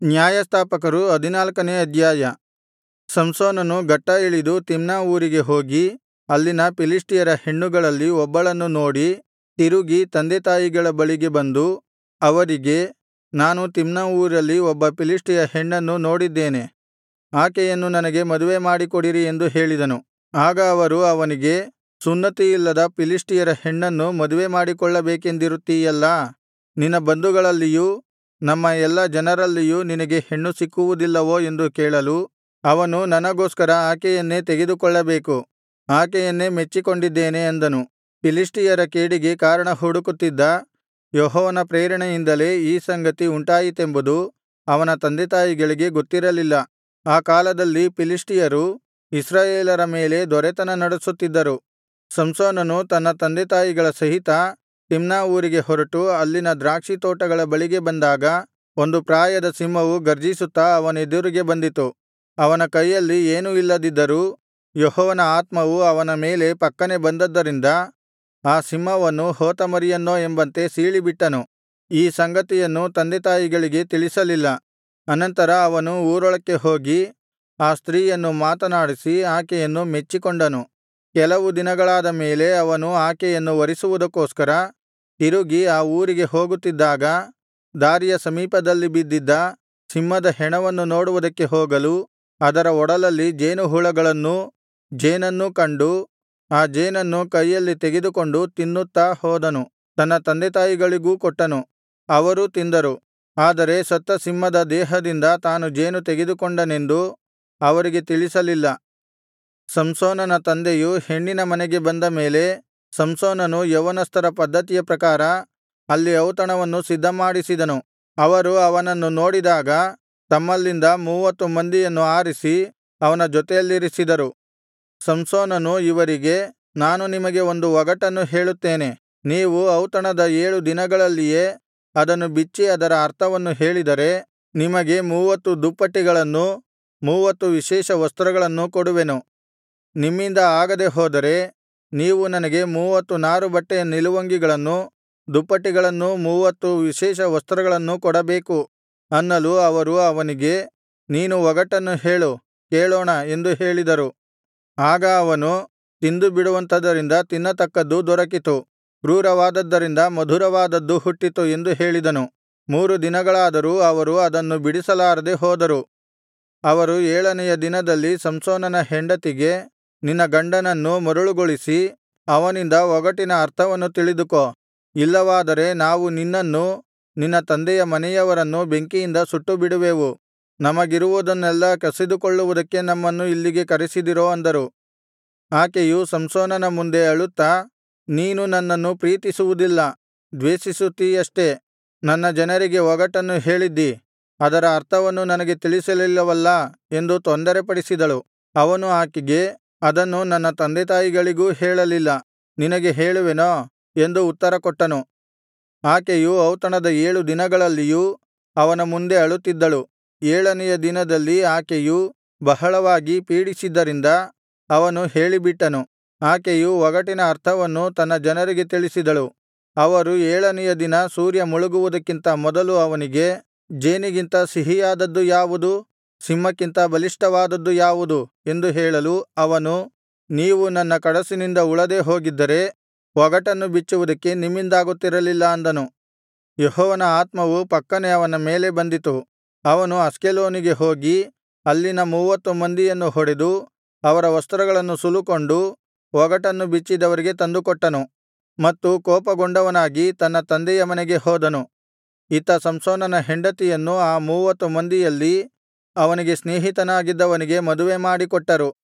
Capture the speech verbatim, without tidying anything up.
ನ್ಯಾಯಸ್ಥಾಪಕರು ಹದಿನಾಲ್ಕನೇ ಅಧ್ಯಾಯ. ಸಂಸೋನನು ಗಟ್ಟಾ ಇಳಿದು ತಿಮ್ನಾ ಊರಿಗೆ ಹೋಗಿ ಅಲ್ಲಿನ ಫಿಲಿಷ್ಟಿಯರ ಹೆಣ್ಣುಗಳಲ್ಲಿ ಒಬ್ಬಳನ್ನು ನೋಡಿ ತಿರುಗಿ ತಂದೆತಾಯಿಗಳ ಬಳಿಗೆ ಬಂದು ಅವರಿಗೆ, ನಾನು ತಿಮ್ನಾ ಊರಲ್ಲಿ ಒಬ್ಬ ಫಿಲಿಷ್ಟಿಯ ಹೆಣ್ಣನ್ನು ನೋಡಿದ್ದೇನೆ, ಆಕೆಯನ್ನು ನನಗೆ ಮದುವೆ ಮಾಡಿಕೊಡಿರಿ ಎಂದು ಹೇಳಿದನು. ಆಗ ಅವರು ಅವನಿಗೆ, ಸುನ್ನತಿಯಿಲ್ಲದ ಫಿಲಿಷ್ಟಿಯರ ಹೆಣ್ಣನ್ನು ಮದುವೆ ಮಾಡಿಕೊಳ್ಳಬೇಕೆಂದಿರುತ್ತೀಯಲ್ಲಾ, ನಿನ್ನ ಬಂಧುಗಳಲ್ಲಿಯೂ ನಮ್ಮ ಎಲ್ಲಾ ಜನರಲ್ಲಿಯೂ ನಿನಗೆ ಹೆಣ್ಣು ಸಿಕ್ಕುವುದಿಲ್ಲವೋ ಎಂದು ಕೇಳಲು, ಅವನು ನನಗೋಸ್ಕರ ಆಕೆಯನ್ನೇ ತೆಗೆದುಕೊಳ್ಳಬೇಕು, ಆಕೆಯನ್ನೇ ಮೆಚ್ಚಿಕೊಂಡಿದ್ದೇನೆ ಅಂದನು. ಫಿಲಿಷ್ಟಿಯರ ಕೇಡಿಗೆ ಕಾರಣ ಹುಡುಕುತ್ತಿದ್ದ ಯೆಹೋವನ ಪ್ರೇರಣೆಯಿಂದಲೇ ಈ ಸಂಗತಿ ಉಂಟಾಯಿತೆಂಬುದು ಅವನ ತಂದೆತಾಯಿಗಳಿಗೆ ಗೊತ್ತಿರಲಿಲ್ಲ. ಆ ಕಾಲದಲ್ಲಿ ಫಿಲಿಷ್ಟಿಯರು ಇಸ್ರಾಯೇಲರ ಮೇಲೆ ದೊರೆತನ ನಡೆಸುತ್ತಿದ್ದರು. ಸಂಸೋನನು ತನ್ನ ತಂದೆತಾಯಿಗಳ ಸಹಿತ ತಿಮ್ನಾ ಊರಿಗೆ ಹೊರಟು ಅಲ್ಲಿನ ದ್ರಾಕ್ಷಿತೋಟಗಳ ಬಳಿಗೆ ಬಂದಾಗ, ಒಂದು ಪ್ರಾಯದ ಸಿಂಹವು ಗರ್ಜಿಸುತ್ತಾ ಅವನೆದುರಿಗೆ ಬಂದಿತು. ಅವನ ಕೈಯಲ್ಲಿ ಏನೂ ಇಲ್ಲದಿದ್ದರೂ ಯೆಹೋವನ ಆತ್ಮವು ಅವನ ಮೇಲೆ ಫಕ್ಕನೆ ಬಂದದ್ದರಿಂದ ಆ ಸಿಂಹವನ್ನು ಹೋತಮರಿಯನ್ನೋ ಎಂಬಂತೆ ಸೀಳಿಬಿಟ್ಟನು. ಈ ಸಂಗತಿಯನ್ನು ತಂದೆತಾಯಿಗಳಿಗೆ ತಿಳಿಸಲಿಲ್ಲ. ಅನಂತರ ಅವನು ಊರೊಳಕ್ಕೆ ಹೋಗಿ ಆ ಸ್ತ್ರೀಯನ್ನು ಮಾತನಾಡಿಸಿ ಆಕೆಯನ್ನು ಮೆಚ್ಚಿಕೊಂಡನು. ಕೆಲವು ದಿನಗಳಾದ ಮೇಲೆ ಅವನು ಆಕೆಯನ್ನು ವರಿಸುವುದಕ್ಕೋಸ್ಕರ ತಿರುಗಿ ಆ ಊರಿಗೆ ಹೋಗುತ್ತಿದ್ದಾಗ, ದಾರಿಯ ಸಮೀಪದಲ್ಲಿ ಬಿದ್ದಿದ್ದ ಸಿಂಹದ ಹೆಣವನ್ನು ನೋಡುವುದಕ್ಕೆ ಹೋಗಲು ಅದರ ಒಡಲಲ್ಲಿ ಜೇನುಹುಳಗಳನ್ನೂ ಜೇನನ್ನೂ ಕಂಡು ಆ ಜೇನನ್ನು ಕೈಯಲ್ಲಿ ತೆಗೆದುಕೊಂಡು ತಿನ್ನುತ್ತಾ ಹೋದನು. ತನ್ನ ತಂದೆತಾಯಿಗಳಿಗೂ ಕೊಟ್ಟನು, ಅವರೂ ತಿಂದರು. ಆದರೆ ಸತ್ತ ಸಿಂಹದ ದೇಹದಿಂದ ತಾನು ಜೇನು ತೆಗೆದುಕೊಂಡನೆಂದು ಅವರಿಗೆ ತಿಳಿಸಲಿಲ್ಲ. ಸಂಸೋನನ ತಂದೆಯು ಹೆಣ್ಣಿನ ಮನೆಗೆ ಬಂದ ಮೇಲೆ ಸಂಸೋನನು ಯೌವನಸ್ಥರ ಪದ್ಧತಿಯ ಪ್ರಕಾರ ಅಲ್ಲಿ ಔತಣವನ್ನು ಸಿದ್ಧಮಾಡಿಸಿದನು. ಅವರು ಅವನನ್ನು ನೋಡಿದಾಗ ತಮ್ಮಲ್ಲಿಂದ ಮೂವತ್ತು ಮಂದಿಯನ್ನು ಆರಿಸಿ ಅವನ ಜೊತೆಯಲ್ಲಿರಿಸಿದರು. ಸಂಸೋನನು ಇವರಿಗೆ, ನಾನು ನಿಮಗೆ ಒಂದು ಒಗಟನ್ನು ಹೇಳುತ್ತೇನೆ, ನೀವು ಔತಣದ ಏಳು ದಿನಗಳಲ್ಲಿಯೇ ಅದನ್ನು ಬಿಚ್ಚಿ ಅದರ ಅರ್ಥವನ್ನು ಹೇಳಿದರೆ ನಿಮಗೆ ಮೂವತ್ತು ದುಪ್ಪಟಿಗಳನ್ನೂ ಮೂವತ್ತು ವಿಶೇಷ ವಸ್ತ್ರಗಳನ್ನೂ ಕೊಡುವೆನು. ನಿಮ್ಮಿಂದ ಆಗದೆ ಹೋದರೆ ನೀವು ನನಗೆ ಮೂವತ್ತು ನಾರುಬಟ್ಟೆಯ ನಿಲುವಂಗಿಗಳನ್ನೂ ದುಪ್ಪಟಿಗಳನ್ನೂ ಮೂವತ್ತು ವಿಶೇಷ ವಸ್ತ್ರಗಳನ್ನೂ ಕೊಡಬೇಕು ಅನ್ನಲು ಅವರು ಅವನಿಗೆ, ನೀನು ಒಗಟನ್ನು ಹೇಳು, ಕೇಳೋಣ ಎಂದು ಹೇಳಿದರು. ಆಗ ಅವನು, ತಿಂದು ಬಿಡುವಂಥದರಿಂದ ತಿನ್ನತಕ್ಕದ್ದು ದೊರಕಿತು, ಕ್ರೂರವಾದದ್ದರಿಂದ ಮಧುರವಾದದ್ದು ಹುಟ್ಟಿತು ಎಂದು ಹೇಳಿದನು. ಮೂರು ದಿನಗಳಾದರೂ ಅವರು ಅದನ್ನು ಬಿಡಿಸಲಾರದೆ ಹೋದರು. ಅವರು ಏಳನೆಯ ದಿನದಲ್ಲಿ ಸಂಸೋನನ ಹೆಂಡತಿಗೆ, ನಿನ್ನ ಗಂಡನನ್ನು ಮರುಳುಗೊಳಿಸಿ ಅವನಿಂದ ಒಗಟಿನ ಅರ್ಥವನ್ನು ತಿಳಿದುಕೋ, ಇಲ್ಲವಾದರೆ ನಾವು ನಿನ್ನನ್ನೂ ನಿನ್ನ ತಂದೆಯ ಮನೆಯವರನ್ನೂ ಬೆಂಕಿಯಿಂದ ಸುಟ್ಟುಬಿಡುವೆವು, ನಮಗಿರುವುದನ್ನೆಲ್ಲಾ ಕಸಿದುಕೊಳ್ಳುವುದಕ್ಕೆ ನಮ್ಮನ್ನು ಇಲ್ಲಿಗೆ ಕರೆಸಿದಿರೋ ಅಂದರು. ಆಕೆಯು ಸಂಸೋನನ ಮುಂದೆ ಅಳುತ್ತಾ, ನೀನು ನನ್ನನ್ನು ಪ್ರೀತಿಸುವುದಿಲ್ಲ, ದ್ವೇಷಿಸುತ್ತೀಯಷ್ಟೆ. ನನ್ನ ಜನರಿಗೆ ಒಗಟನ್ನು ಹೇಳಿದ್ದಿ, ಅದರ ಅರ್ಥವನ್ನು ನನಗೆ ತಿಳಿಸಲಿಲ್ಲವಲ್ಲಾ ಎಂದು ತೊಂದರೆಪಡಿಸಿದಳು. ಅವನು ಆಕೆಗೆ, ಅದನ್ನು ನನ್ನ ತಂದೆತಾಯಿಗಳಿಗೂ ಹೇಳಲಿಲ್ಲ, ನಿನಗೆ ಹೇಳುವೆನೋ ಎಂದು ಉತ್ತರಕೊಟ್ಟನು. ಆಕೆಯು ಔತಣದ ಏಳು ದಿನಗಳಲ್ಲಿಯೂ ಅವನ ಮುಂದೆ ಅಳುತ್ತಿದ್ದಳು. ಏಳನೆಯ ದಿನದಲ್ಲಿ ಆಕೆಯು ಬಹಳವಾಗಿ ಪೀಡಿಸಿದ್ದರಿಂದ ಅವನು ಹೇಳಿಬಿಟ್ಟನು. ಆಕೆಯು ಒಗಟಿನ ಅರ್ಥವನ್ನು ತನ್ನ ಜನರಿಗೆ ತಿಳಿಸಿದಳು. ಅವರು ಏಳನೆಯ ದಿನ ಸೂರ್ಯ ಮುಳುಗುವುದಕ್ಕಿಂತ ಮೊದಲು ಅವನಿಗೆ, ಜೇನಿಗಿಂತ ಸಿಹಿಯಾದದ್ದು ಯಾವುದು, ಸಿಂಹಕ್ಕಿಂತ ಬಲಿಷ್ಠವಾದದ್ದು ಯಾವುದು ಎಂದು ಹೇಳಲು ಅವನು, ನೀವು ನನ್ನ ಕಡಸಿನಿಂದ ಉಳದೇ ಹೋಗಿದ್ದರೆ ಒಗಟನ್ನು ಬಿಚ್ಚುವುದಕ್ಕೆ ನಿಮ್ಮಿಂದಾಗುತ್ತಿರಲಿಲ್ಲ ಅಂದನು. ಯೆಹೋವನ ಆತ್ಮವು ಫಕ್ಕನೆ ಅವನ ಮೇಲೆ ಬಂದಿತು. ಅವನು ಅಷ್ಕೆಲೋನಿಗೆ ಹೋಗಿ ಅಲ್ಲಿನ ಮೂವತ್ತು ಮಂದಿಯನ್ನು ಹೊಡೆದು ಅವರ ವಸ್ತ್ರಗಳನ್ನು ಸುಲುಕೊಂಡು ಒಗಟನ್ನು ಬಿಚ್ಚಿದವರಿಗೆ ತಂದುಕೊಟ್ಟನು ಮತ್ತು ಕೋಪಗೊಂಡವನಾಗಿ ತನ್ನ ತಂದೆಯ ಮನೆಗೆ ಹೋದನು. ಇತ್ತ ಸಂಸೋನನ ಹೆಂಡತಿಯನ್ನು ಆ ಮೂವತ್ತು ಮಂದಿಯಲ್ಲಿ ಅವನಿಗೆ ಸ್ನೇಹಿತನಾಗಿದ್ದವನಿಗೆ ಮದುವೆ ಮಾಡಿಕೊಟ್ಟರು.